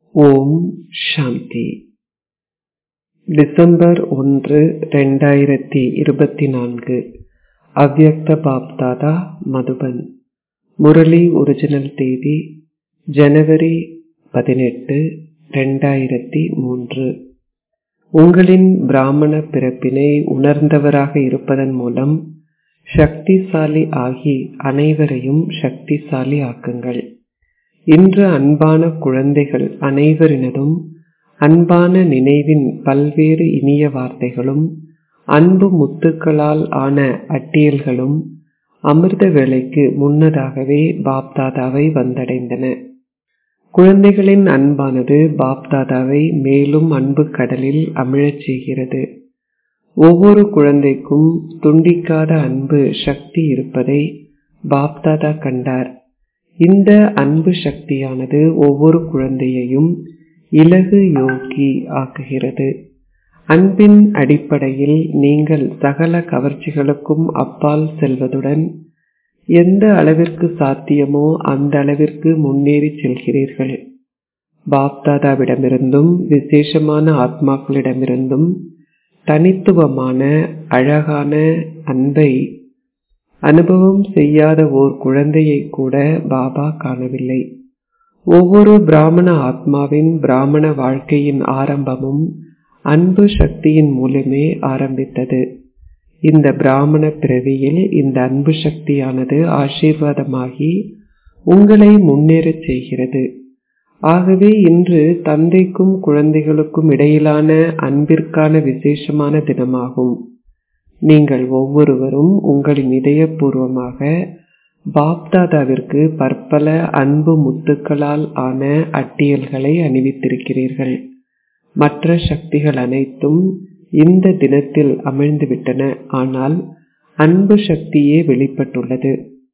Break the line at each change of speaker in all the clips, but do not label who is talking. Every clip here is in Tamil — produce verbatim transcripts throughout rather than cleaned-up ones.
ஓம் சாந்தி. டிசம்பர் ஒன்று இரண்டாயிரத்தி இருபத்தி நான்கு. அவ்யக்த பாப்தாதா, மதுபன். முரளி ஒரிஜினல் தேதி ஜனவரி பதினெட்டு இரண்டாயிரத்தி மூன்று. உங்களின் பிராமண பிறப்பினை உணர்ந்தவராக இருப்பதன் மூலம் சக்திசாலி ஆகி அனைவரையும் சக்திசாலி ஆக்குங்கள். இன்று அன்பான குழந்தைகள் அனைவரினதும் அன்பான நினைவின் பல்வேறு இனிய வார்த்தைகளும் அன்பு முத்துக்களால் ஆன அட்டியல்களும் அமிர்த வேளைக்கு முன்னதாகவே பாப்தாதாவை வந்தடைந்தன. குழந்தைகளின் அன்பானது பாப்தாதாவை மேலும் அன்பு கடலில் அமிழச் செய்கிறது. ஒவ்வொரு குழந்தைக்கும் துண்டிக்காத அன்பு சக்தி இருப்பதை பாப்தாதா கண்டார். இந்த அன்பு சக்தியானது ஒவ்வொரு குழந்தையையும் இலகு யோகி ஆக்குகிறது. அன்பின் அடிப்படையில் நீங்கள் சகல கவர்ச்சிகளுக்கும் அப்பால் செல்வதுடன் எந்த அளவிற்கு சாத்தியமோ அந்த அளவிற்கு முன்னேறி செல்கிறீர்கள். பாப்தாதாவிடமிருந்தும் விசேஷமான ஆத்மாக்களிடமிருந்தும் தனித்துவமான அழகான அன்பை அனுபவம் செய்யாத ஓர் குழந்தையை கூட பாபா காணவில்லை. ஒவ்வொரு பிராமண ஆத்மாவின் பிராமண வாழ்க்கையின் ஆரம்பமும் அன்பு சக்தியின் மூலமே ஆரம்பித்தது. இந்த பிராமண பிறவியில் இந்த அன்பு சக்தியானது ஆசீர்வாதமாகி உங்களை முன்னேறச் செய்கிறது. ஆகவே இன்று தந்தைக்கும் குழந்தைகளுக்கும் இடையிலான அன்பிற்கான விசேஷமான தினமாகும். நீங்கள் ஒவ்வொருவரும் உங்களின் இதயபூர்வமாக பாப்தாதாவிற்கு பற்பல அன்பு முத்துக்களால் ஆன அட்டியல்களை அணிவித்திருக்கிறீர்கள். மற்ற சக்திகள் அனைத்தும் இந்த தினத்தில் அமிழ்ந்துவிட்டன. ஆனால் அன்பு சக்தியே வெளிப்பட்டுள்ளது.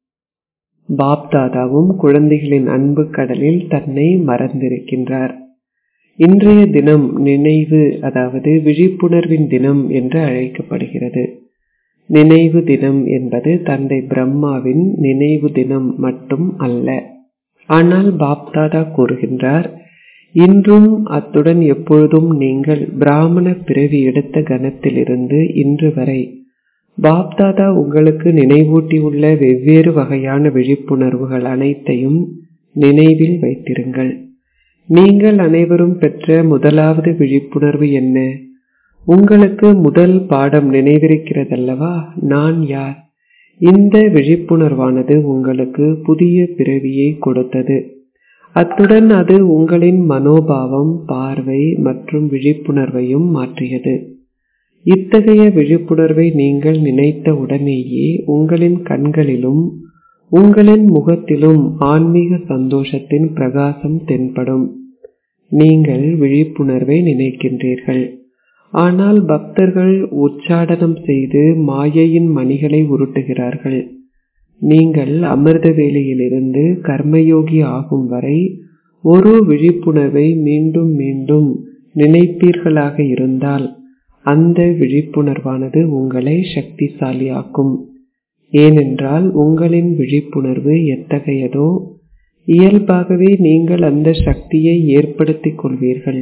பாப்தாதாவும் குழந்தைகளின் அன்பு கடலில் தன்னை மறந்திருக்கின்றார். இன்றைய தினம் நினைவு, அதாவது விழிப்புணர்வின் தினம் என்று அழைக்கப்படுகிறது. நினைவு தினம் என்பது தந்தை பிரம்மாவின் நினைவு தினம் மட்டும் அல்ல. ஆனால் பாப்தாதா கூறுகின்றார், இன்றும் அத்துடன் எப்பொழுதும் நீங்கள் பிராமண பிறவி எடுத்த கணத்திலிருந்து இன்று வரை பாப்தாதா உங்களுக்கு நினைவூட்டியுள்ள வெவ்வேறு வகையான விழிப்புணர்வுகள் அனைத்தையும் நினைவில் வைத்திருங்கள். நீங்கள் அனைவரும் பெற்ற முதலாவது விழிப்புணர்வு என்ன? உங்களுக்கு முதல் பாடம் நினைவிருக்கிறதல்லவா? நான் யார்? இந்த விழிப்புணர்வானது உங்களுக்கு புதிய பிறவியை கொடுத்தது. அத்துடன் அது உங்களின் மனோபாவம், பார்வை மற்றும் விழிப்புணர்வையும் மாற்றியது. இத்தகைய விழிப்புணர்வை நீங்கள் நினைத்த உடனேயே உங்களின் கண்களிலும் உங்களின் முகத்திலும் ஆன்மீக சந்தோஷத்தின் பிரகாசம் தென்படும். நீங்கள் விழிப்புணர்வை நினைக்கின்றீர்கள். ஆனால் பக்தர்கள் உச்சாடனம் செய்து மாயையின் மணிகளை உருட்டுகிறார்கள். நீங்கள் அமிர்த வேளையிலிருந்து கர்மயோகி ஆகும் வரை ஒரு விழிப்புணர்வை மீண்டும் மீண்டும் நினைப்பீர்களாக இருந்தால் அந்த விழிப்புணர்வானது உங்களை சக்திசாலியாக்கும். ஏனென்றால் உங்களின் விழிப்புணர்வு எத்தகையதோ இயல்பாகவே நீங்கள் அந்த சக்தியை ஏற்படுத்திக் கொள்வீர்கள்.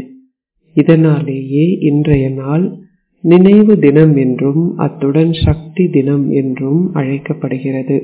இதனாலேயே இன்றைய நாள் நினைவு தினம் என்றும் அத்துடன் சக்தி தினம் என்றும் அழைக்கப்படுகிறது.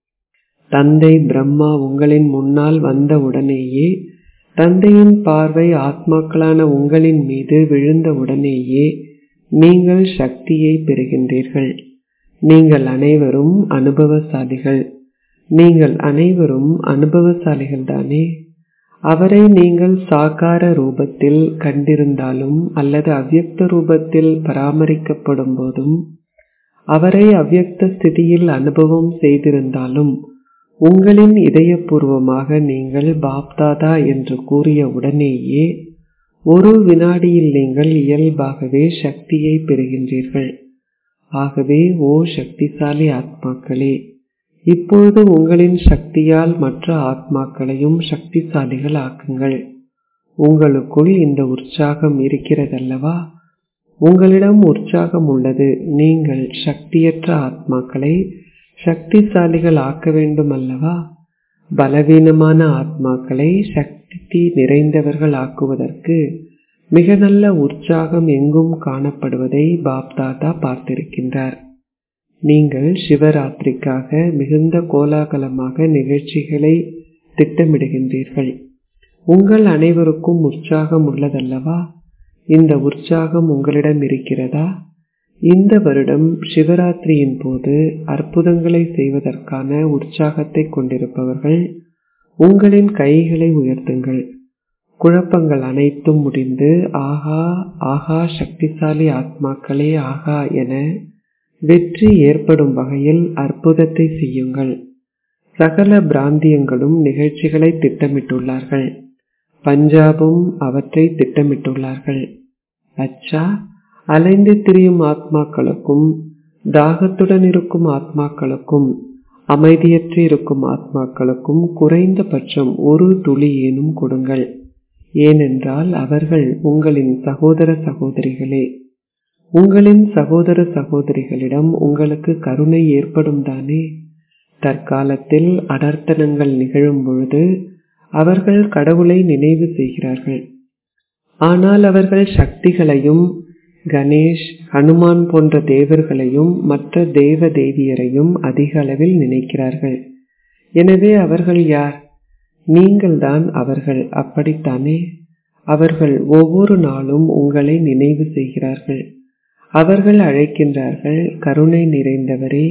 தந்தை பிரம்மா உங்களின் முன்னால் வந்த உடனேயே, தந்தையின் பார்வை ஆத்மாக்களான உங்களின் மீது விழுந்த உடனேயே நீங்கள் சக்தியை பெறுகின்றீர்கள். நீங்கள் அனைவரும் அனுபவசாலிகள். நீங்கள் அனைவரும் அனுபவசாலிகள் தானே? அவரை நீங்கள் சாகார ரூபத்தில் கண்டிருந்தாலும் அல்லது அவ்யக்த ரூபத்தில் பராமரிக்கப்படும் போதும், அவரை அவ்யக்த ஸ்திதியில் அனுபவம் செய்திருந்தாலும், உங்களின் இதயபூர்வமாக நீங்கள் பாப்தாதா என்று கூறிய உடனேயே ஒரு வினாடியில் நீங்கள் இயல்பாகவே சக்தியை பெறுகின்றீர்கள். ஆகவே ஓ சக்திசாலி ஆத்மாக்களே, இப்பொழுது உங்களின் சக்தியால் மற்ற ஆத்மாக்களையும் சக்திசாலிகள் ஆக்குங்கள். உங்களுக்குள் இந்த உற்சாகம் இருக்கிறதல்லவா? உங்களிடம் உற்சாகம் உள்ளது. நீங்கள் சக்தியற்ற ஆத்மாக்களை சக்திசாலிகள் ஆக்க வேண்டும் அல்லவா? பலவீனமான ஆத்மாக்களை சக்தி நிறைந்தவர்கள் ஆக்குவதற்கு மிக நல்ல உற்சாகம் எங்கும் காணப்படுவதை பாப்தாதா பார்த்திருக்கின்றார். நீங்கள் சிவராத்திரிக்காக மிகுந்த கோலாகலமாக நிகழ்ச்சிகளை திட்டமிடுகின்றீர்கள். உங்கள் அனைவருக்கும் உற்சாகம் உள்ளதல்லவா? இந்த உற்சாகம் உங்களிடம் இருக்கிறதா? இந்த வருடம் சிவராத்திரியின் போது அற்புதங்களை செய்வதற்கான உற்சாகத்தை கொண்டிருப்பவர்கள் உங்களின் கைகளை உயர்த்துங்கள். குழப்பங்கள் அனைத்தும் முடிந்து ஆகா ஆகா சக்திசாலி ஆத்மாக்களே ஆகா என வெற்றி ஏற்படும் வகையில் அற்புதத்தை செய்யுங்கள். சகல பிராந்தியங்களும் நிகழ்ச்சிகளை திட்டமிட்டுள்ளார்கள். பஞ்சாபும் அவற்றை திட்டமிட்டுள்ளார்கள். அச்சா, அலைந்து திரியும் ஆத்மாக்களுக்கும் தாகத்துடன் இருக்கும் ஆத்மாக்களுக்கும் அமைதியற்று இருக்கும் ஆத்மாக்களுக்கும் குறைந்தபட்சம் ஒரு துளி ஏனும் கொடுங்கள். ஏனென்றால் அவர்கள் உங்களின் சகோதர சகோதரிகளே. உங்களின் சகோதர சகோதரிகளிடம் உங்களுக்கு கருணை ஏற்படும் தானே? தற்காலத்தில் அனர்த்தனங்கள் நிகழும் பொழுது அவர்கள் கடவுளை நினைவு செய்கிறார்கள். ஆனால் அவர்கள் சக்திகளையும் கணேஷ், ஹனுமான் போன்ற தேவர்களையும் மற்ற தேவ தேவியரையும் அதிக அளவில் நினைக்கிறார்கள். எனவே அவர்கள் யார்? நீங்கள்தான் அவர்கள், அப்படித்தானே? அவர்கள் ஒவ்வொரு நாளும் உங்களை நினைவு செய்கிறார்கள். அவர்கள் அழைக்கின்றார்கள், கருணை நிறைந்தவரே,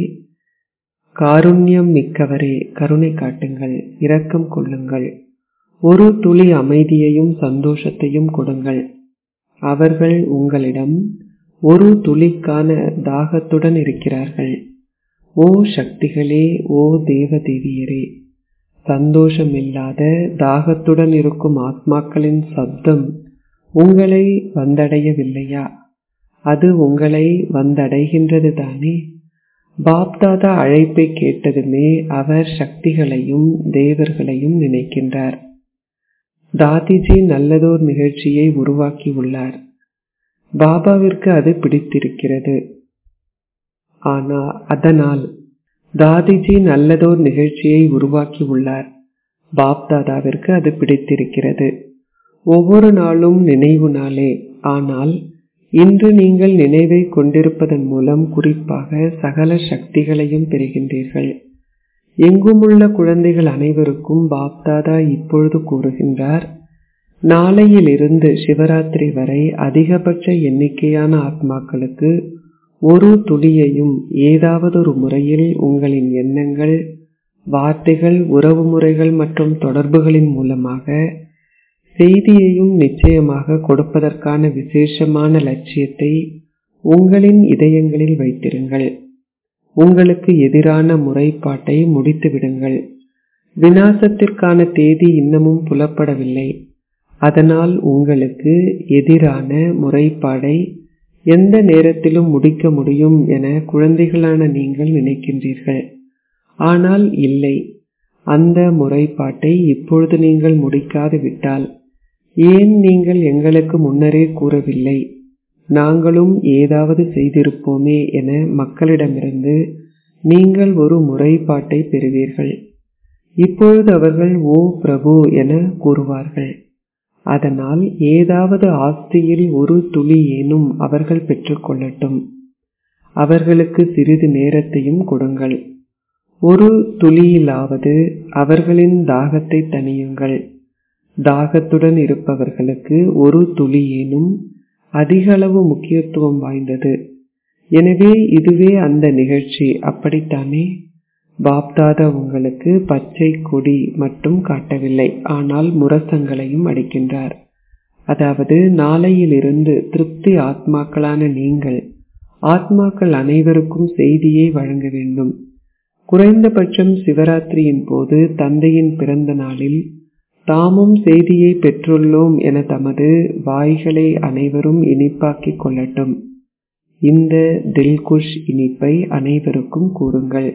காருண்யம் மிக்கவரே, கருணை காட்டுங்கள், இரக்கம் கொள்ளுங்கள், ஒரு துளி அமைதியையும் சந்தோஷத்தையும் கொடுங்கள். அவர்கள் உங்களிடம் ஒரு துளிக்கான தாகத்துடன் இருக்கிறார்கள். ஓ சக்திகளே, ஓ தேவ தேவியரே, சந்தோஷமில்லாத தாகத்துடன் இருக்கும் ஆத்மாக்களின் சப்தம் உங்களை வந்தடையவில்லையா? அது உங்களை வந்தடைகின்றது தானே? பாப்தாதா அழைப்பை கேட்டதுமே அவர் சக்திகளையும் தேவர்களையும் நினைக்கின்றார். தாதிஜி நல்லதோர் நிகழ்ச்சியை உருவாக்கி உள்ளார். பாபாவிற்கு அது பிடித்திருக்கிறது. ஆனால் அதனால் தாதிஜி நல்லதோர் நிகழ்ச்சியை உருவாக்கி உள்ளார். பாப்தாதாவிற்கு அது பிடித்திருக்கிறது. ஒவ்வொரு நாளும் நினைவு நாளே. ஆனால் இன்று நீங்கள் நினைவை கொண்டிருப்பதன் மூலம் குறிப்பாக சகல சக்திகளையும் பெறுகின்றீர்கள். எங்குமுள்ள குழந்தைகள் அனைவருக்கும் பாப்தாதா இப்பொழுது கூறுகின்றார், நாளையிலிருந்து சிவராத்திரி வரை அதிகபட்ச எண்ணிக்கையான ஆத்மாக்களுக்கு ஒரு துளியையும் ஏதாவது ஒரு முறையில் உங்களின் எண்ணங்கள், வார்த்தைகள், உறவு முறைகள் மற்றும் தொடர்புகளின் மூலமாக செய்தியையும் நிச்சயமாக கொடுப்பதற்கான விசேஷமான லட்சியத்தை உங்களின் இதயங்களில் வைத்திருங்கள். உங்களுக்கு எதிரான முறைப்பாட்டை முடித்து விடுங்கள். விநாசத்திற்கான தேதி இன்னமும் புலப்படவில்லை. அதனால் உங்களுக்கு எதிரான முறைப்பாடை எந்த நேரத்திலும் முடிக்க முடியும் என குழந்தைகளான நீங்கள் நினைக்கின்றீர்கள். ஆனால் இல்லை, அந்த முறைப்பாட்டை இப்பொழுது நீங்கள் முடிக்காது விட்டால் ஏன் நீங்கள் எங்களுக்கு முன்னரே கூறவில்லை, நாங்களும் ஏதாவது செய்திருப்போமே என மக்களிடமிருந்து நீங்கள் ஒரு முறைப்பாட்டை பெறுவீர்கள். இப்பொழுது அவர்கள் ஓ பிரபு என கூறுவார்கள். அதனால் ஏதாவது ஆஸ்தியில் ஒரு துளி ஏனும் அவர்கள் பெற்றுக்கொள்ளட்டும். அவர்களுக்கு சிறிது நேரத்தையும் கொடுங்கள். ஒரு துளியிலாவது அவர்களின் தாகத்தை தணியுங்கள். தாகத்துடன் இருப்பவர்களுக்கு ஒரு துளி ஏனும் அதிக அளவு முக்கியத்துவம் வாய்ந்தது. எனவே இதுவே அந்த நிகழ்ச்சி, அப்படித்தானே? பாப்தாதா உங்களுக்கு பச்சை கொடி மட்டும் காட்டவில்லை, ஆனால் முரசங்களையும் அடிக்கின்றார். அதாவது நாளையிலிருந்து திருப்தி ஆத்மாக்களான நீங்கள் ஆத்மாக்கள் அனைவருக்கும் செய்தியை வழங்க வேண்டும். குறைந்தபட்சம் சிவராத்திரியின் போது தந்தையின் பிறந்த நாளில் தாமும் செய்தியை பெற்றுள்ளோம் என தமது வாய்களை அனைவரும் இனிப்பாக்கிக் கொள்ளட்டும். இந்த தில்குஷ் இனிப்பை அனைவருக்கும் கூறுங்கள்.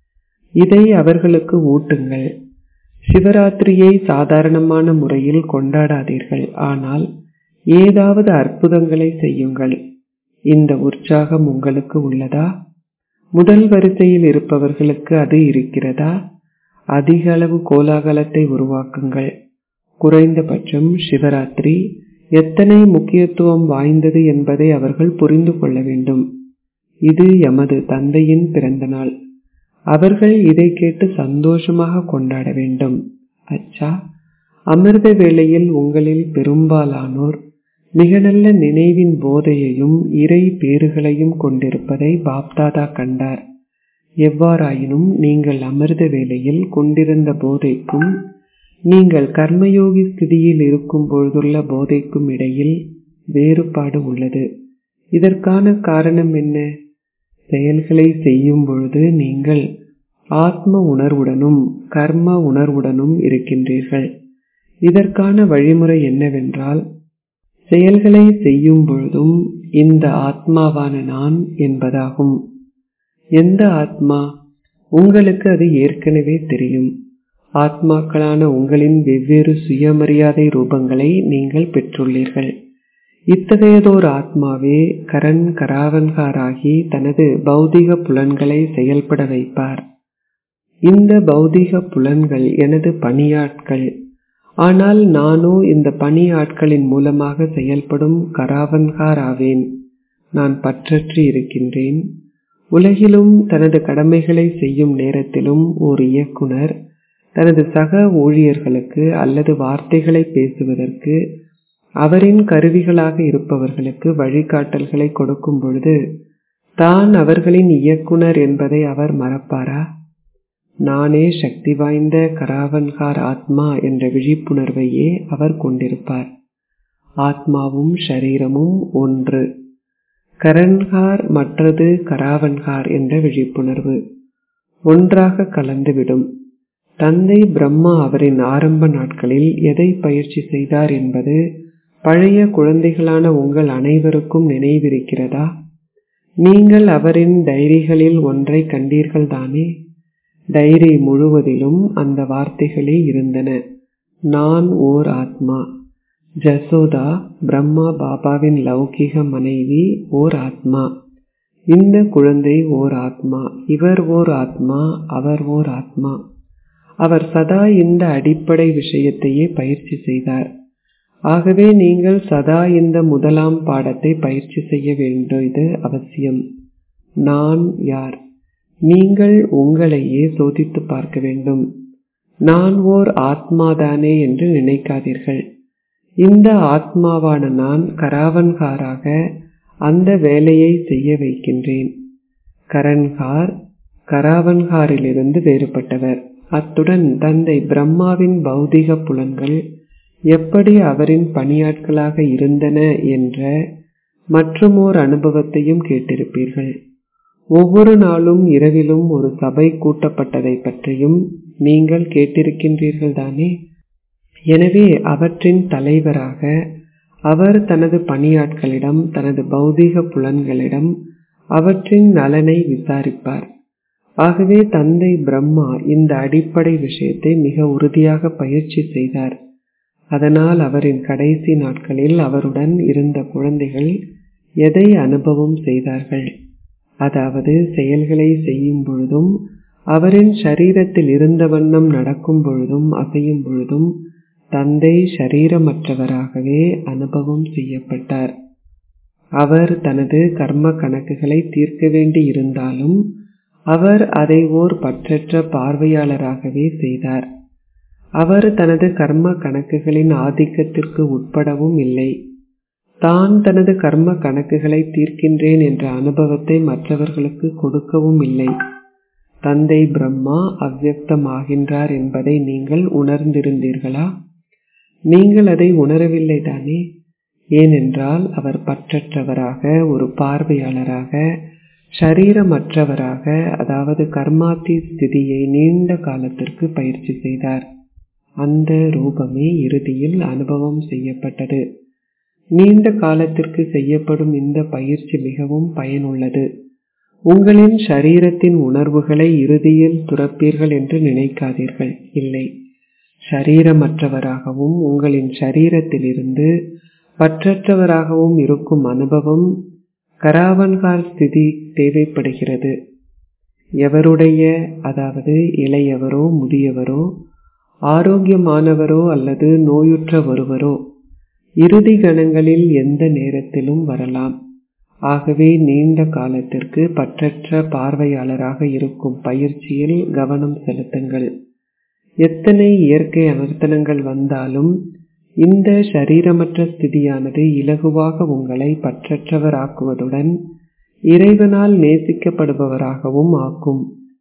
இதை அவர்களுக்கு ஊட்டுங்கள். சிவராத்திரியை சாதாரணமான முறையில் கொண்டாடாதீர்கள், ஆனால் ஏதாவது அற்புதங்களை செய்யுங்கள். இந்த உற்சாகம் உங்களுக்கு உள்ளதா? முதல் வரிசையில் இருப்பவர்களுக்கு அது இருக்கிறதா? அதிக அளவு கோலாகலத்தை உருவாக்குங்கள். குறைந்தபட்சம் சிவராத்திரி எத்தனை முக்கியத்துவம் வாய்ந்தது என்பதை அவர்கள் புரிந்து கொள்ள வேண்டும். இது எமது தந்தையின் பிறந்த நாள். அவர்கள் இதை கேட்டு சந்தோஷமாக கொண்டாட வேண்டும். அச்சா, அமிர்த வேளையில் உங்களில் பெரும்பாலானோர் மிக நல்ல நினைவின் போதையையும் இறை பேறுகளையும் கொண்டிருப்பதை பாப்தாதா கண்டார். எவ்வாறாயினும் நீங்கள் அமிர்த வேளையில் கொண்டிருந்த போதைக்கும் நீங்கள் கர்மயோகி ஸ்திதியில் இருக்கும் பொழுதுள்ள போதைக்கும் இடையில் வேறுபாடு உள்ளது. இதற்கான காரணம் என்ன? செயல்களை செய்யும் பொழுது நீங்கள் ஆத்ம உணர்வுடனும் கர்ம உணர்வுடனும் இருக்கின்றீர்கள். இதற்கான வழிமுறை என்னவென்றால், செயல்களை செய்யும் பொழுதும் இந்த ஆத்மாவான நான் என்பதாகும். எந்த ஆத்மா? உங்களுக்கு அது ஏற்கனவே தெரியும். ஆத்மாக்களான உங்களின் வெவ்வேறு சுயமரியாதை ரூபங்களை நீங்கள் பெற்றுள்ளீர்கள். இத்தகையதோர் ஆத்மாவே கரண் கராவன்காராகி தனது பௌதிக புலன்களை செயல்பட வைப்பார். இந்த பௌதிக புலன்கள் எனது பணியாட்கள். ஆனால் நானோ இந்த பணியாட்களின் மூலமாக செயல்படும் கராவன்கார் ஆவேன். நான் பற்றற்று இருக்கின்றேன். உலகிலும் தனது கடமைகளை செய்யும் நேரத்திலும் ஒரு இயக்குனர் தனது சக ஊழியர்களுக்கு அல்லது வார்த்தைகளை பேசுவதற்கு அவரின் கருவிகளாக இருப்பவர்களுக்கு வழிகாட்டல்களை கொடுக்கும் பொழுது தான் அவர்களின் இயக்குனர் என்பதை அவர் மறப்பாரா? நானே சக்தி வாய்ந்த கராவன்கார் ஆத்மா என்ற விழிப்புணர்வையே அவர் கொண்டிருப்பார். ஆத்மாவும் ஷரீரமும் ஒன்று. கரன்கார் மற்றது கராவன்கார் என்ற விழிப்புணர்வு ஒன்றாக கலந்துவிடும். தந்தை பிரம்மா அவரின் ஆரம்ப நாட்களில் எதை பயிற்சி செய்தார் என்பது பழைய குழந்தைகளான உங்கள் அனைவருக்கும் நினைவிருக்கிறதா? நீங்கள் அவரின் டைரிகளில் ஒன்றை கண்டீர்கள் தானே? டைரி முழுவதிலும் அந்த வார்த்தைகளே இருந்தன. நான் ஓர் ஆத்மா. ஜசோதா பிரம்மா பாபாவின் லௌகிக மனைவி ஓர் ஆத்மா. இந்த குழந்தை ஓர் ஆத்மா. இவர் ஓர் ஆத்மா. அவர் ஓர் ஆத்மா. அவர் சதா இந்த அடிப்படை விஷயத்தையே பயிற்சி செய்தார். ஆகவே நீங்கள் சதா இந்த முதலாம் பாடத்தை பயிற்சி செய்ய வேண்டியது அவசியம். நான் யார்? நீங்கள் உங்களையே சோதித்து பார்க்க வேண்டும். நான் ஓர் ஆத்மாதானே என்று நினைக்காதீர்கள். இந்த ஆத்மாவான நான் கராவன்காராக அந்த வேலையை செய்ய வைக்கின்றேன். கரன்கார் கராவன்காரிலிருந்து வேறுபட்டவர். அத்துடன் தந்தை பிரம்மாவின் பௌதிக புலன்கள் எப்படி அவரின் பணியாட்களாக இருந்தன என்ற மற்றுமோர் அனுபவத்தையும் கேட்டிருப்பீர்கள். ஒவ்வொரு நாளும் இரவிலும் ஒரு சபை கூட்டப்பட்டதை பற்றியும் நீங்கள் கேட்டிருக்கின்றீர்கள் தானே? எனவே அவற்றின் தலைவராக அவர் தனது பணியாட்களிடம் தனது பௌதிக புலன்களிடம் அவற்றின் நலனை விசாரிப்பார். ஆகவே தந்தை பிரம்மா இந்த அடிப்படை விஷயத்தை மிக உறுதியாக பயிற்சி செய்தார். அதனால் அவரின் கடைசி நாட்களில் அவருடன் இருந்த குழந்தைகள் எதை அனுபவம் செய்தார்கள்? அதாவது செயல்களை செய்யும் பொழுதும் அவரின் ஷரீரத்தில் இருந்த வண்ணம் நடக்கும் பொழுதும் அசையும் பொழுதும் தந்தை ஷரீரமற்றவராகவே அனுபவம் செய்யப்பட்டார். அவர் தனது கர்ம கணக்குகளை தீர்க்க வேண்டி இருந்தாலும் அவர் அதை ஓர் பற்றற்ற பார்வையாளராகவே செய்தார். அவர் தனது கர்ம கணக்குகளின் ஆதிக்கத்திற்கு உட்படவும் இல்லை. தான் தனது கர்ம கணக்குகளை தீர்க்கின்றேன் என்ற அனுபவத்தை மற்றவர்களுக்கு கொடுக்கவும் இல்லை. தந்தை பிரம்மா அவ்வியக்தமாகின்றார் என்பதை நீங்கள் உணர்ந்திருந்தீர்களா? நீங்கள் அதை உணரவில்லை தானே? ஏனென்றால் அவர் பற்றற்றவராக, ஒரு பார்வையாளராக, ஷரீரமற்றவராக, அதாவது கர்மாத்தி ஸ்திதியை நீண்ட காலத்திற்கு பயிற்சி செய்தார். அந்த ரூபமே இறுதியில் அனுபவம் செய்யப்பட்டது. நீண்ட காலத்திற்கு செய்யப்படும் இந்த பயிற்சி மிகவும் பயனுள்ளது. உங்களின் ஷரீரத்தின் உணர்வுகளை இறுதியில் துறப்பீர்கள் என்று நினைக்காதீர்கள். இல்லை, ஷரீரமற்றவராகவும் உங்களின் ஷரீரத்திலிருந்து பற்றற்றவராகவும் இருக்கும் அனுபவம் கராவன்கார் ஸ்திதி தேவைப்படுகிறது. எவருடைய, அதாவது இளையவரோ முதியவரோ, ஆரோக்கியமானவரோ அல்லது நோயுற்ற ஒருவரோ இறுதி கணங்களில் எந்த நேரத்திலும் வரலாம். ஆகவே நீண்ட காலத்திற்கு பற்றற்ற பார்வையாளராக இருக்கும் பயிற்சியில் கவனம் செலுத்துங்கள். எத்தனை இயற்கை அனர்த்தங்கள் வந்தாலும் இந்த ஷரீரமற்ற ஸ்திதியானது இலகுவாக உங்களை பற்றற்றவராக்குவதுடன் இறைவனால் நேசிக்கப்படுபவராகவும் ஆக்கும்.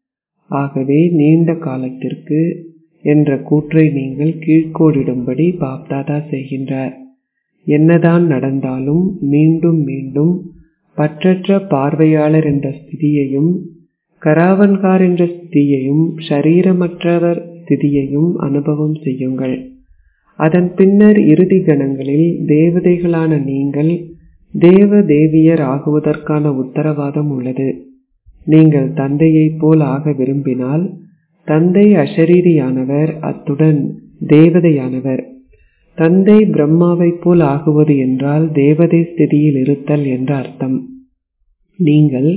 ஆகவே நீண்ட காலத்திற்கு என்ற கூற்றை நீங்கள் கீழ்கோடிடும்படி பாப்தாதா செய்கின்றார். என்னதான் நடந்தாலும் மீண்டும் மீண்டும் பற்றற்ற பார்வையாளர் என்ற ஸ்திதியையும் கராவன்கார் என்ற ஸ்திதியையும் ஷரீரமற்றவர் ஸ்திதியையும் அனுபவம் செய்யுங்கள். அதன் பின்னர் இறுதி கணங்களில் தேவதைகளான நீங்கள் தேவ தேவியர் ஆகுவதற்கான உத்தரவாதம் உள்ளது. நீங்கள் தந்தையைப் போல் ஆக விரும்பினால் தந்தை அஷரீரியானவர், அத்துடன் தேவதையானவர். தந்தை பிரம்மாவை போல் ஆகுவது என்றால் தேவதை ஸ்திதியில் இருத்தல் என்ற அர்த்தம். நீங்கள்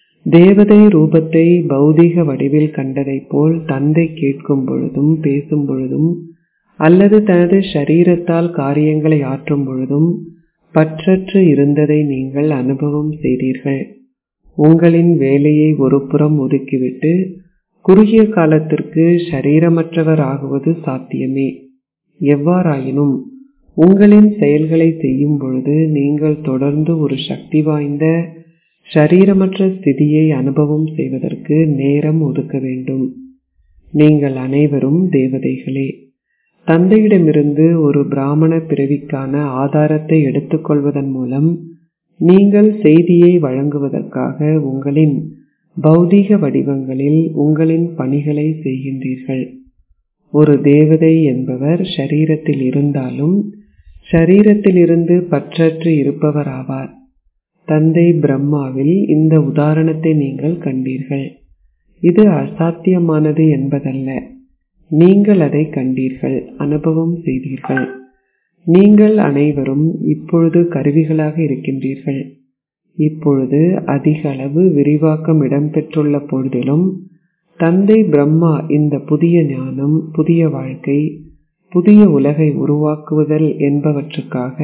தேவதை ரூபத்தை பௌதீக வடிவில் கண்டதை போல் தந்தை கேட்கும் பொழுதும் பேசும் பொழுதும் அல்லது தனது ஷரீரத்தால் காரியங்களை ஆற்றும் பொழுதும் பற்றற்று இருந்ததை நீங்கள் அனுபவம் செய்தீர்கள். உங்களின் வேலையை ஒரு புறம் ஒதுக்கிவிட்டு குறுகிய காலத்திற்கு ஷரீரமற்றவர் ஆகுவது சாத்தியமே. எவ்வாறாயினும் உங்களின் செயல்களை செய்யும் பொழுது நீங்கள் தொடர்ந்து ஒரு சக்தி வாய்ந்த ஷரீரமற்ற ஸ்திதியை அனுபவம் செய்வதற்கு நேரம் ஒதுக்க வேண்டும். நீங்கள் அனைவரும் தேவதைகளே. தந்தையிடமிருந்து ஒரு பிராமண பிறவிக்கான ஆதாரத்தை எடுத்துக்கொள்வதன் மூலம் நீங்கள் செய்தியை வழங்குவதற்காக உங்களின் பௌதீக வடிவங்களில் உங்களின் பணிகளை செய்கின்றீர்கள். ஒரு தேவதை என்பவர் ஷரீரத்தில் இருந்தாலும் ஷரீரத்தில் இருந்து பற்றற்று இருப்பவர் ஆவார். தந்தை பிரம்மாவில் இந்த உதாரணத்தை நீங்கள் கண்டீர்கள். இது அசாத்தியமானது என்பதல்ல. நீங்கள் அதை கண்டீர்கள், அனுபவம் செய்தீர்கள். நீங்கள் அனைவரும் இப்பொழுது கருவிகளாக இருக்கின்றீர்கள். இப்பொழுது அதிக அளவு விரிவாக்கம் இடம்பெற்றுள்ள பொழுதிலும் தந்தை பிரம்மா இந்த புதிய ஞானம், புதிய வாழ்க்கை, புதிய உலகை உருவாக்குவதல் என்பவற்றுக்காக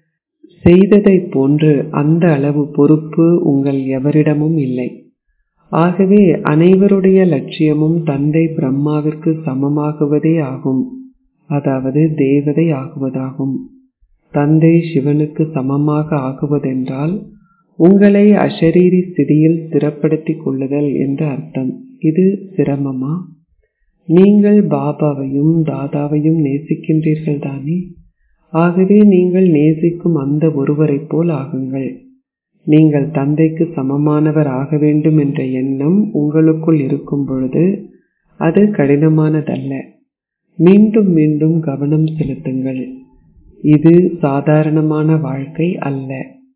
செய்ததை போன்று அந்த அளவு பொறுப்பு உங்கள் எவரிடமும் இல்லை. ஆகவே அனைவருடைய லட்சியமும் தந்தை பிரம்மாவிற்கு சமமாகுவதே ஆகும், அதாவது தேவதை ஆகுவதாகும். தந்தை சிவனுக்கு சமமாக ஆகுவதென்றால் உங்களை அஷரீரி ஸ்திதியில் ஸ்திரப்படுத்திக் கொள்ளுதல் என்று அர்த்தம். இது சிரமமா? நீங்கள் பாபாவையும் தாதாவையும் நேசிக்கின்றீர்கள் தானே? ஆகவே நீங்கள் நேசிக்கும் அந்த ஒருவரை போல் ஆகுங்கள். நீங்கள் தந்தைக்கு சமமானவர் ஆக வேண்டும் என்ற எண்ணம் உங்களுக்குள் இருக்கும் பொழுது அது கடினமானதல்ல. மீண்டும் மீண்டும் கவனம் செலுத்துங்கள். இது சாதாரணமான வாழ்க்கை அல்ல.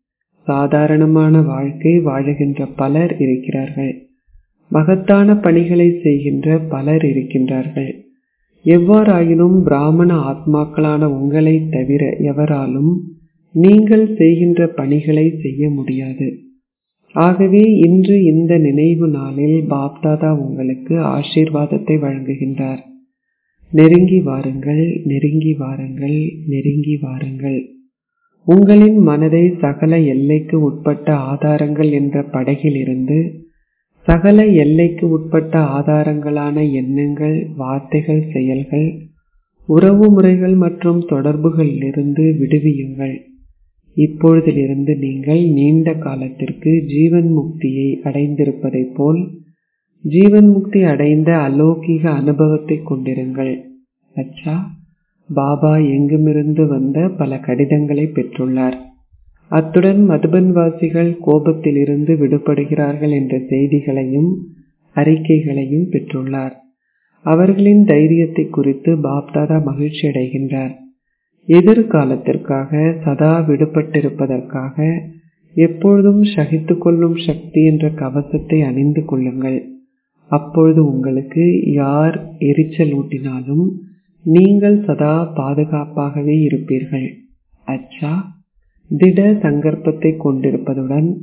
சாதாரணமான வாழ்க்கை வாழுகின்ற பலர் இருக்கிறார்கள். மகத்தான பணிகளை செய்கின்ற பலர் இருக்கின்றார்கள். எவ்வாறாயினும் பிராமண ஆத்மாக்களான உங்களை தவிர எவராலும் நீங்கள் செய்கின்ற பணிகளை செய்ய முடியாது. ஆகவே இன்று இந்த நினைவு நாளில் பாப்தாதா உங்களுக்கு ஆசீர்வாதத்தை வழங்குகின்றார். நெருங்கி வாருங்கள், நெருங்கி வாருங்கள், நெருங்கி வாருங்கள். உங்களின் மனதை சகல எல்லைக்கு உட்பட்ட ஆதாரங்கள் என்ற படகில் இருந்து சகல எல்லைக்கு உட்பட்ட ஆதாரங்களான எண்ணங்கள், வார்த்தைகள், செயல்கள், உறவு முறைகள் மற்றும் தொடர்புகளிலிருந்து விடுவியுங்கள். இப்பொழுதிலிருந்து நீங்கள் நீண்ட காலத்திற்கு ஜீவன் முக்தியை அடைந்திருப்பதை போல் ஜீவன் முக்தி அடைந்த அலௌகிக அனுபவத்தை கொண்டிருங்கள். அச்சா, பாபா எங்குமிருந்து வந்த பல கடிதங்களை பெற்றுள்ளார். அத்துடன் மதுபன்வாசிகள் கோபத்திலிருந்து விடுபடுகிறார்கள் என்ற செய்திகளையும் அறிக்கைகளையும் பெற்றுள்ளார். அவர்களின் தைரியத்தை குறித்து பாப்தாதா மகிழ்ச்சி அடைகின்றார். எதிர்காலத்திற்காக சதா விடுபட்டிருப்பதற்காக எப்பொழுதும் சகித்து கொள்ளும் சக்தி என்ற கவசத்தை அணிந்து கொள்ளுங்கள். அப்பொழுது உங்களுக்கு யார் எரிச்சல் ஊட்டினாலும் நீங்கள் சதா பாதுகாப்பாகவே இருப்பீர்கள். அச்சா, திட சங்கற்பத்தை கொண்டிருப்பதுடன்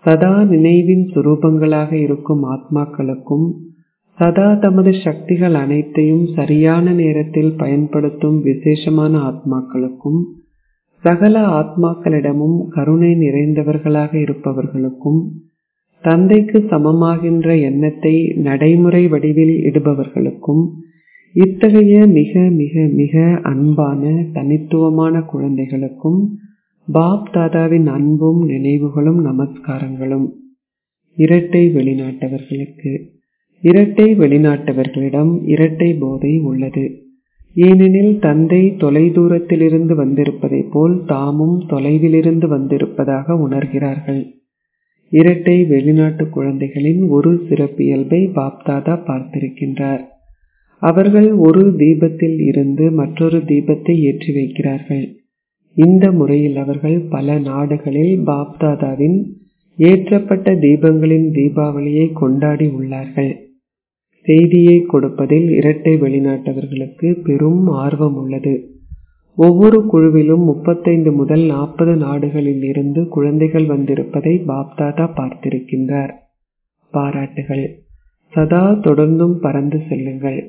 சதா நினைவின் சுரூபங்களாக இருக்கும் ஆத்மாக்களுக்கும் சதா தமது சக்திகள் அனைத்தையும் சரியான நேரத்தில் பயன்படுத்தும் விசேஷமான ஆத்மாக்களுக்கும் சகல ஆத்மாக்களிடமும் கருணை நிறைந்தவர்களாக இருப்பவர்களுக்கும் தந்தைக்கு சமமாகின்ற எண்ணத்தை நடைமுறை வடிவில் இடுபவர்களுக்கும் இத்தகைய மிக மிக மிக அன்பான தனித்துவமான குழந்தைகளுக்கும் பாப் தாதாவின் அன்பும் நினைவுகளும் நமஸ்காரங்களும். இரட்டை வெளிநாட்டவர்களுக்கு இரட்டை வெளிநாட்டவர்களிடம் இரட்டை போதை உள்ளது. ஏனெனில் தந்தை தொலை தூரத்திலிருந்து வந்திருப்பதை போல் தாமும் தொலைவிலிருந்து வந்திருப்பதாக உணர்கிறார்கள். இரட்டை வெளிநாட்டு குழந்தைகளின் ஒரு சிறப்பியல்பை பாப்தாதா பார்த்திருக்கின்றார். அவர்கள் ஒரு தீபத்தில் இருந்து மற்றொரு தீபத்தை ஏற்றி வைக்கிறார்கள். இந்த முறையில் அவர்கள் பல நாடுகளில் பாப்தாதாவின் ஏற்றப்பட்ட தீபங்களின் தீபாவளியை கொண்டாடி உள்ளார்கள். செய்தியை கொடுப்பதில் இரட்டை வெளிநாட்டவர்களுக்கு பெரும் ஆர்வம் உள்ளது. ஒவ்வொரு குழுவிலும் முப்பத்தைந்து முதல் நாற்பது நாடுகளில் இருந்து குழந்தைகள் வந்திருப்பதை பாப்தாதா பார்த்திருக்கின்றார். பாராட்டுகள். சதா தொடர்ந்தும் பறந்து செல்லுங்கள்.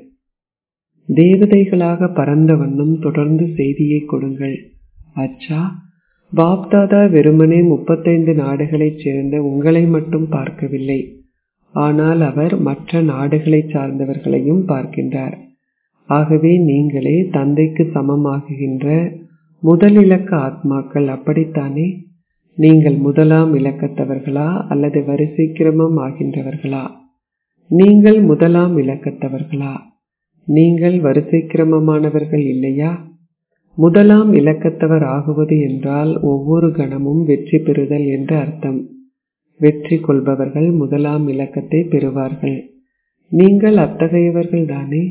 தேவதைகளாக பறந்த வண்ணம் தொடர்ந்து செய்தியை கொடுங்கள். அச்சா, பாப்தாதா வெறுமனே முப்பத்தைந்து நாடுகளைச் சேர்ந்த உங்களை மட்டும் பார்க்கவில்லை, ஆனால் அவர் மற்ற நாடுகளைச் சார்ந்தவர்களையும் பார்க்கின்றார். ஆகவே நீங்களே தந்தைக்கு சமமாகுகின்ற முதல் இலக்க ஆத்மாக்கள், அப்படித்தானே? நீங்கள் முதலாம் இலக்கத்தவர்களா அல்லது வரிசை கிரமம் ஆகின்றவர்களா? நீங்கள் முதலாம் இலக்கத்தவர்களா? நீங்கள் வரிசை கிரமமானவர்கள் இல்லையா? முதலாம் இலக்கத்தவர் ஆகுவது என்றால் ஒவ்வொரு கணமும் வெற்றி பெறுதல் என்று அர்த்தம். வெற்றி கொள்பவர்கள் முதலாம் இலக்கத்தை பெறுவார்கள். நீங்கள் அத்தகையவர்கள் தானே?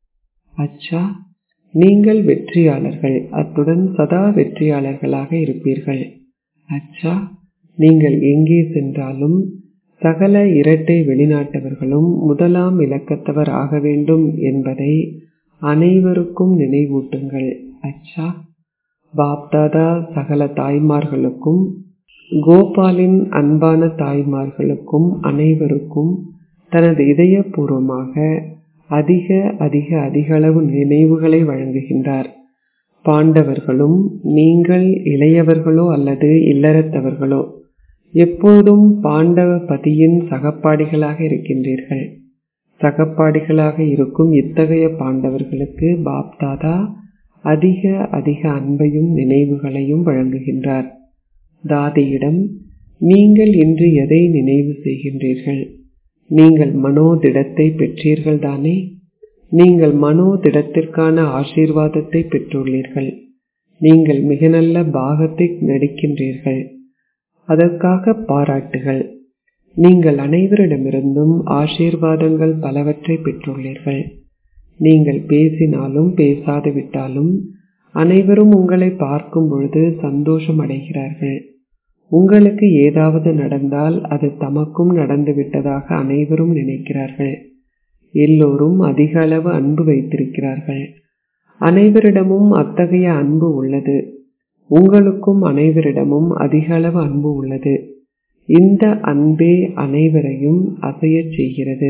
அச்சா, நீங்கள் வெற்றியாளர்கள். அத்துடன் சதா வெற்றியாளர்களாக இருப்பீர்கள். அச்சா, நீங்கள் எங்கே சென்றாலும் சகல இரட்டை வெளிநாட்டவர்களும் முதலாம் இலக்கத்தவர் ஆக வேண்டும் என்பதை அனைவருக்கும் நினைவூட்டுங்கள். அச்சா, பாப்தாதா சகல தாய்மார்களுக்கும், கோபாலின் அன்பான தாய்மார்களுக்கும் அனைவருக்கும் தனது இதயபூர்வமாக அதிக அதிக அதிக அளவு நினைவுகளை வழங்குகின்றார். பாண்டவர்களும் நீங்கள் இளையவர்களோ அல்லது இல்லறத்தவர்களோ எப்போதும் பாண்டவ பதியின் சகப்பாடிகளாக இருக்கின்றீர்கள். சகப்பாடிகளாக இருக்கும் இத்தகைய பாண்டவர்களுக்கு பாப்தாதா அதிக அதிக அன்பையும் நினைவுகளையும் வழங்குகின்றார். தாதியிடம், நீங்கள் இன்று எதை நினைவு செய்கின்றீர்கள்? நீங்கள் மனோதிடத்தை பெற்றீர்கள் தானே? நீங்கள் மனோதிடத்திற்கான ஆசீர்வாதத்தை பெற்றுள்ளீர்கள். நீங்கள் மிக நல்ல பாகத்தை நடிக்கின்றீர்கள். அதற்காக பாராட்டுகள். நீங்கள் அனைவரிடமிருந்தும் ஆசீர்வாதங்கள் பலவற்றை பெற்றுள்ளீர்கள். நீங்கள் பேசினாலும் பேசாது விட்டாலும் அனைவரும் உங்களை பார்க்கும் பொழுது சந்தோஷம் அடைகிறார்கள். உங்களுக்கு ஏதாவது நடந்தால் அது தமக்கும் நடந்து விட்டதாக அனைவரும் நினைக்கிறார்கள். எல்லோரும் அதிக அளவு அன்பு வைத்திருக்கிறார்கள். அனைவரிடமும் அத்தகைய அன்பு உள்ளது. உங்களுக்கும் அனைவரிடமும் அதிக அளவு அன்பு உள்ளது. இந்த அன்பே அனைவரையும் அசையச் செய்கிறது.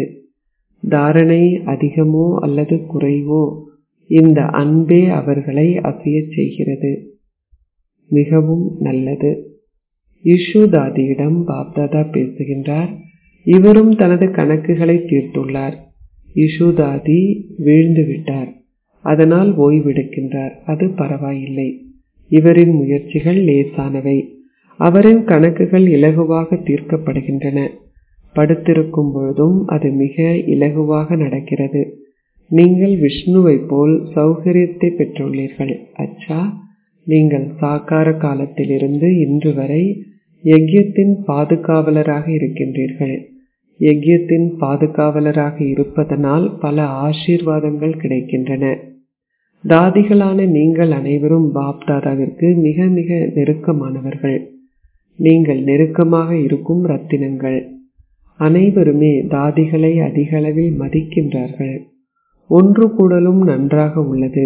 தாரணை அதிகமோ அல்லது குறைவோ, இந்த அன்பே அவர்களை அசையச் செய்கிறது. மிகவும் நல்லது. யசோதாதியிடம் பாப்தாதா பேசுகின்றார். இவரும் தனது கணக்குகளை தீர்த்துள்ளார். யசோதாதி வீழ்ந்து விட்டார். அதனால் ஓய்வெடுக்கின்றார். அது பரவாயில்லை. இவரின் முயற்சிகள் லேசானவை. அவரின் கணக்குகள் இலகுவாக தீர்க்கப்படுகின்றன. படுத்திருக்கும் பொழுதும் அது மிக இலகுவாக நடக்கிறது. நீங்கள் விஷ்ணுவை போல் சௌகரியத்தை பெற்றுள்ளீர்கள். அச்சா, நீங்கள் சாக்கார காலத்திலிருந்து இன்று வரை யஜ்யத்தின் பாதுகாவலராக இருக்கின்றீர்கள். யஜ்யத்தின் பாதுகாவலராக இருப்பதனால் பல ஆசீர்வாதங்கள் கிடைக்கின்றன. தாதிகளான நீங்கள் அனைவரும் பாப்தாதாவிற்கு மிக மிக நெருக்கமானவர்கள். நீங்கள் நெருக்கமாக இருக்கும் ரத்தினங்கள். அனைவருமே தாதிகளை அதிக அளவில் மதிக்கின்றார்கள். ஒன்று கூடலும் நன்றாக உள்ளது.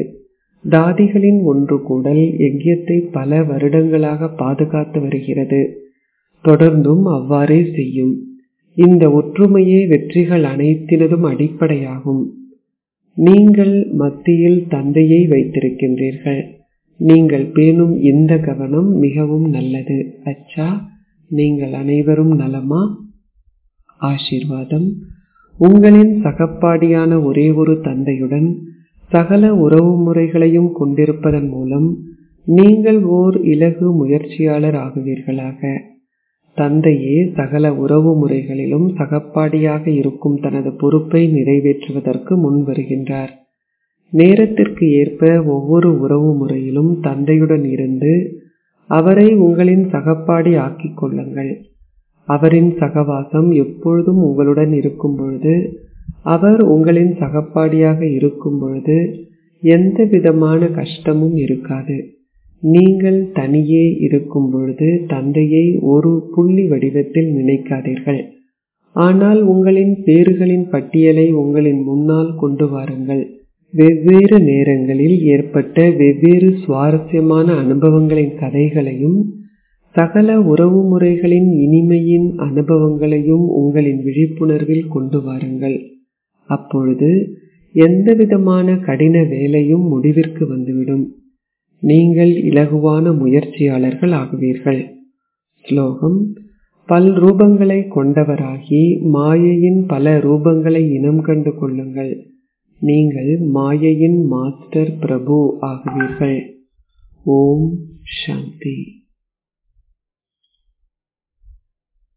தாதிகளின் ஒன்று கூடல் யஜ்யத்தை பல வருடங்களாக பாதுகாத்து வருகிறது. தொடர்ந்தும் அவ்வாறே செய்யும். இந்த ஒற்றுமையே வெற்றிகள் அனைத்தினதும் அடிப்படையாகும். நீங்கள் மத்தியில் தந்தையை வைத்திருக்கின்றீர்கள். நீங்கள் பேணும் இந்த கவனம் மிகவும் நல்லது. அச்சா, நீங்கள் அனைவரும் நலமா? ஆசீர்வாதம். உங்களின் சகப்பாடியான ஒரே ஒரு தந்தையுடன் சகல உறவு முறைகளையும் கொண்டிருப்பதன் மூலம் நீங்கள் ஓர் இலகு முயற்சியாளர் ஆகுவீர்களாக. தந்தையே சகல உறவு முறைகளிலும் சகப்பாடியாக இருக்கும் தனது பொறுப்பை நிறைவேற்றுவதற்கு முன் வருகின்றார். நேரத்திற்கு ஏற்ப ஒவ்வொரு உறவு முறையிலும் தந்தையுடன் இருந்து அவரை உங்களின் சகப்பாடி ஆக்கிக் கொள்ளுங்கள். அவரின் சகவாசம் எப்பொழுதும் உங்களுடன் இருக்கும் பொழுது, அவர் உங்களின் சகப்பாடியாக இருக்கும் பொழுது எந்த விதமான கஷ்டமும் இருக்காது. நீங்கள் தனியே இருக்கும் பொழுது தந்தையை ஒரு புள்ளி வடிவத்தில் நினைக்காதீர்கள். ஆனால் உங்களின் பேறுகளின் பட்டியலை உங்களின் முன்னால் கொண்டு வாருங்கள். வெவ்வேறு நேரங்களில் ஏற்பட்ட வெவ்வேறு சுவாரஸ்யமான அனுபவங்களின் கதைகளையும் சகல உறவு முறைகளின் இனிமையின் அனுபவங்களையும் உங்களின் விழிப்புணர்வில் கொண்டு வாருங்கள். அப்பொழுது எந்தவிதமான கடின வேலையும் முடிவிற்கு வந்துவிடும். நீங்கள் இலகுவான முயற்சியாளர்கள் ஆகுவீர்கள். ஸ்லோகம். பல் ரூபங்களை கொண்டவராகி மாயையின் பல ரூபங்களை இனம் கண்டு கொள்ளுங்கள். நீங்கள் மாயையின் மாஸ்டர் பிரபு ஆகுவீர்கள். ஓம் சாந்தி.